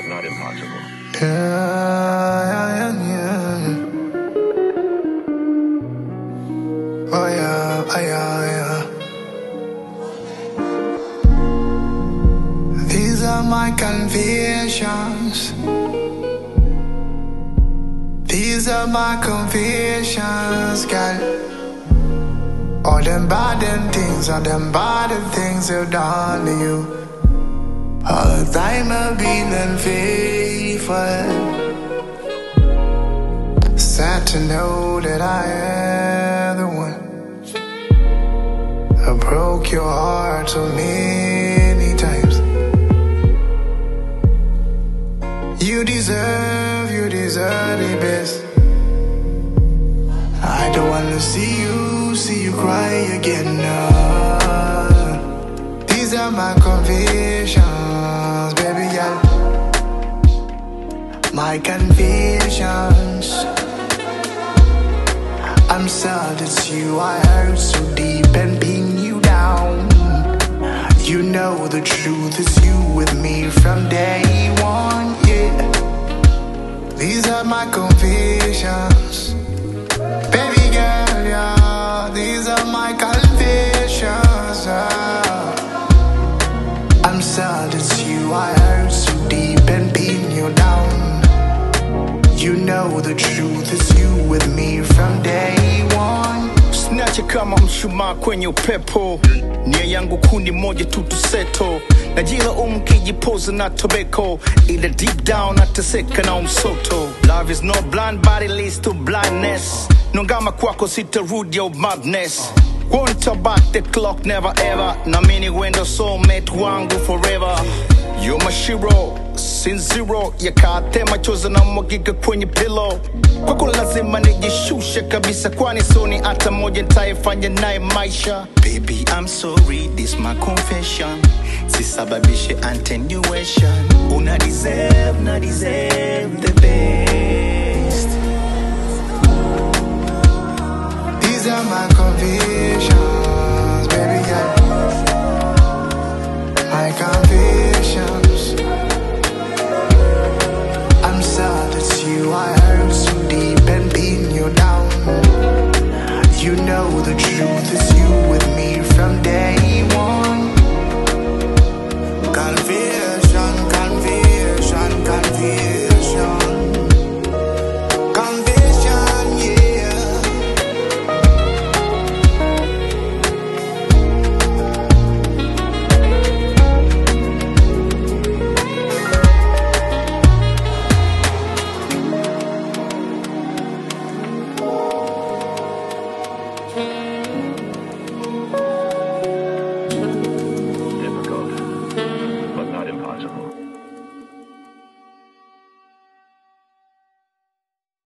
but not impossible. Yeah. Oh yeah. These are my confessions. These are my confessions, girl. All them bad things, all them bad things I've done to you. All the time I've been unfaithful. Sad to know that I am the one. I broke your heart so many times. You deserve the best. I don't wanna see you cry again. No. These are my confessions, baby girl. My confessions. I'm sad it's you I hurt so deep and pin you down. You know the truth is you with me from day one, yeah. These are my confessions, baby girl, yeah. These are my confessions, I'm sad it's you I hurt so deep and pin you down. You know the truth is you with me from day one. Snatcha kama mshumaa kwenye upepo. Nia yangu kundi moja tu tuseto. Najila kijipoza na tobacco. Ila deep down nateseka na umsoto. Love is no blind body leads to blindness. Nongama kwako sitarudi au madness. Won't turn back the clock never ever. Na mini wendo soulmate wangu forever. You're my shiro, sin zero. Yakate machozi na mwagika kwenye pillow. Kwako lazima nijishushe kabisa, kwani soni hata moja nitaifanya naye maisha. Baby, I'm sorry, this my confession. Sisababishe attenuation. Una deserve the best. These are my confessions.